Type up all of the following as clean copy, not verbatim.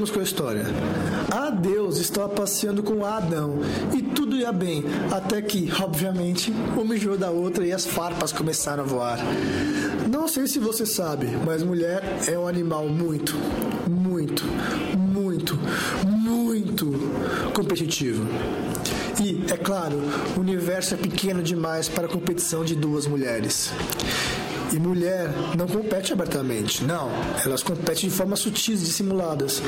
Sigamos com a história. Deus estava passeando com Adão e tudo ia bem, até que, obviamente, um mijou da outra e as farpas começaram a voar. Não sei se você sabe, mas mulher é um animal muito competitivo. E, é claro, o universo é pequeno demais para a competição de duas mulheres. E mulher não compete abertamente, não. Elas competem de formas sutis e dissimuladas.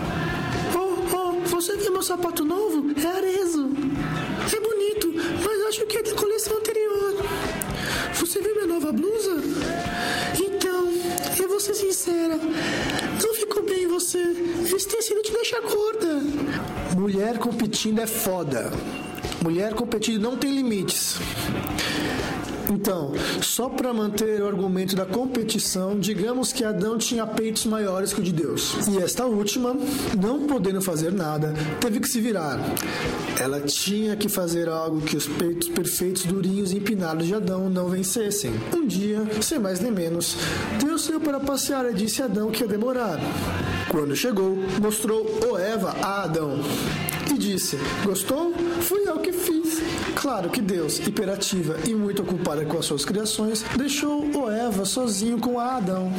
Você viu meu sapato novo? É Arezzo. É bonito, mas acho que é da coleção anterior. Você viu minha nova blusa? Então, eu vou ser sincera. Não ficou bem em você. Esse tecido te deixa gorda. Mulher competindo é foda. Mulher competindo não tem limites. Então, só para manter o argumento da competição, digamos que Adão tinha peitos maiores que o de Deus. E esta última, não podendo fazer nada, teve que se virar. Ela tinha que fazer algo que os peitos perfeitos, durinhos e empinados de Adão não vencessem. Um dia, sem mais nem menos, Deus saiu para passear e disse a Adão que ia demorar. Quando chegou, mostrou Eva a Adão e disse: gostou? Fui eu que fiz. Claro que Deus, hiperativa e muito ocupada com as suas criações, deixou Eva sozinho com Adão.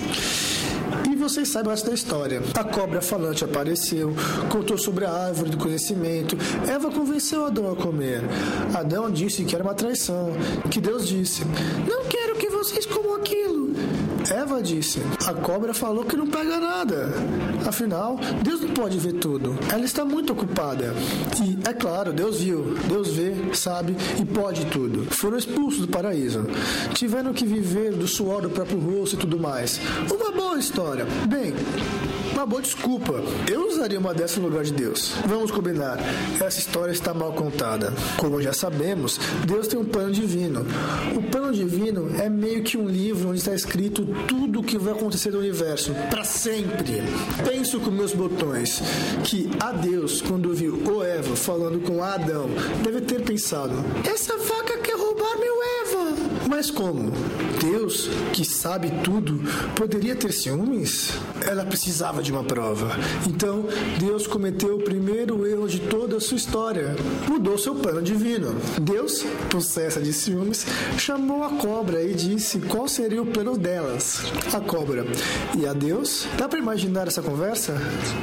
E vocês sabem essa da história. A cobra falante apareceu, contou sobre a árvore do conhecimento. Eva convenceu Adão a comer. Adão disse que era uma traição, que Deus disse: não quero que vocês comam aquilo. Eva disse: a cobra falou que não pega nada. Afinal, Deus não pode ver tudo. Ela está muito ocupada. E, é claro, Deus viu. Deus vê, sabe e pode tudo. Foram expulsos do paraíso. Tiveram que viver do suor do próprio rosto e tudo mais. Uma boa história. Bem, uma boa desculpa. Eu usaria uma dessa no lugar de Deus. Vamos combinar. Essa história está mal contada. Como já sabemos, Deus tem um plano divino. O plano divino é meio que um livro onde está escrito tudo o que vai acontecer no universo, para sempre. Penso com meus botões que a Deus, quando viu Eva falando com Adão, deve ter pensado: essa vaca quer roubar meu Eva. Mas como? Deus, que sabe tudo, poderia ter ciúmes? Ela precisava de uma prova. Então, Deus cometeu o primeiro erro de toda a sua história. Mudou seu plano divino. Deus, possessa de ciúmes, chamou a cobra e disse qual seria o plano delas. A cobra: e a Deus? Dá para imaginar essa conversa?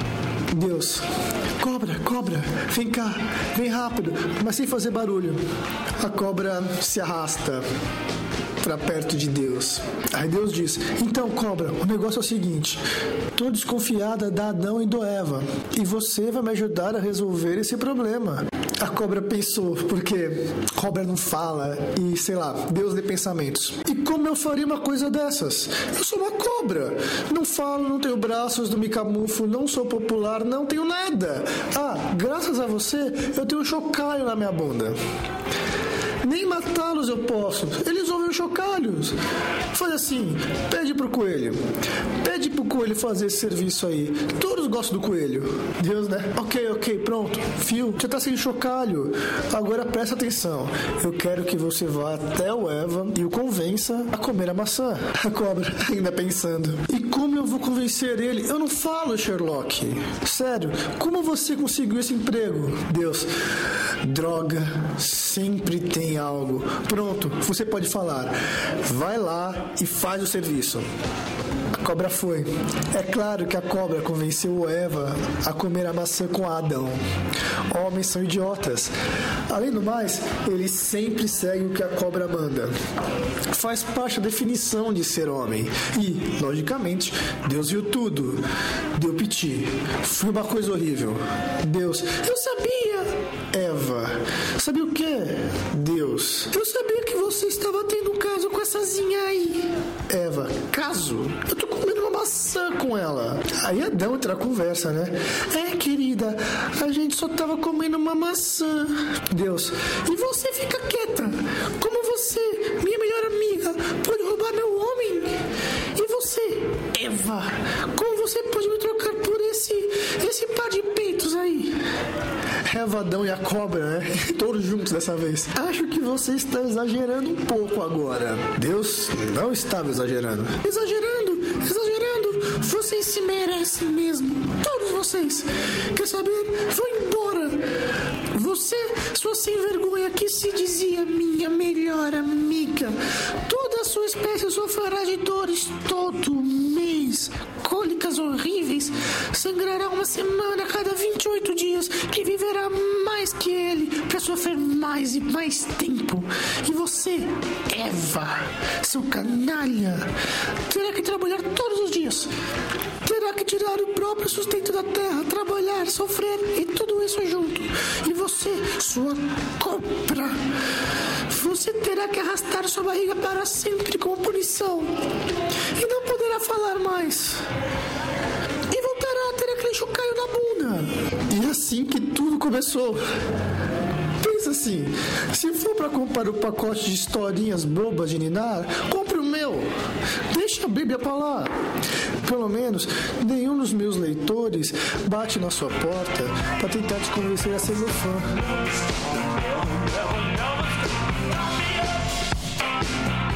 Deus: cobra, vem cá, vem rápido, mas sem fazer barulho. A cobra se arrasta para perto de Deus. Aí Deus diz: então, cobra, o negócio é o seguinte: tô desconfiada da Adão e do Eva, e você vai me ajudar a resolver esse problema. A cobra pensou, porque cobra não fala e, sei lá, Deus lê pensamentos. E como eu faria uma coisa dessas? Eu sou uma cobra. Não falo, não tenho braços, não me camuflo, não sou popular, não tenho nada. Graças a você, eu tenho um chocalho na minha bunda. Nem matá-los eu posso. Eles ouvem chocalhos. Faz assim, pede pro coelho fazer esse serviço aí. Todos gostam do coelho. Deus, né? Ok, pronto. Fio, já tá sem chocalho. Agora presta atenção. Eu quero que você vá até o Eva e o convença a comer a maçã. A cobra, ainda pensando: e como eu vou convencer ele? Eu não falo, Sherlock. Sério, como você conseguiu esse emprego? Deus: droga, sempre tem algo. Pronto, você pode falar. Vai lá e faz o serviço. A cobra foi. É claro que a cobra convenceu Eva a comer a maçã com Adão. Homens são idiotas. Além do mais, eles sempre seguem o que a cobra manda. Faz parte da definição de ser homem. E, logicamente, Deus viu tudo. Deu piti. Foi uma coisa horrível. Deus: eu sabia. Eva: sabia o quê? Deus: eu sabia que você estava tendo um caso com essa zinha aí. Eva: caso? Eu tô comendo uma maçã com ela. Aí Adão entra na conversa, né? Querida, a gente só tava comendo uma maçã. Deus: e você fica quieta? Como você, minha melhor amiga, pode roubar meu homem? E você, Eva, como você pode me trocar por esse par de peitos aí? Eva, Adão e a cobra, né? Todos juntos dessa vez. Acho que você está exagerando um pouco agora. Deus não estava exagerando. Exagerando? Vocês se merecem mesmo. Todos vocês. Quer saber? Vão embora. Você, sua sem vergonha que se dizia minha melhor amiga. Toda a sua espécie sofrerá de dores todo mês. Cólicas horríveis. Sangrará uma semana a cada 28 dias. E viverá mais que ele para sofrer mais e mais tempo. E você, Eva, seu canalha, terá que trabalhar todos os dias. Terá que tirar o próprio sustento da terra, trabalhar, sofrer e tudo isso junto. E você, sua cobra, você terá que arrastar sua barriga para sempre como punição. E não poderá falar mais. E voltará a ter aquele chocalho na bunda. E assim que tudo começou. Pensa assim, se for para comprar o pacote de historinhas bobas de ninar, compre o meu. Deixa a Bíblia pra lá. Pelo menos nenhum dos meus leitores bate na sua porta para tentar te convencer a ser meu fã.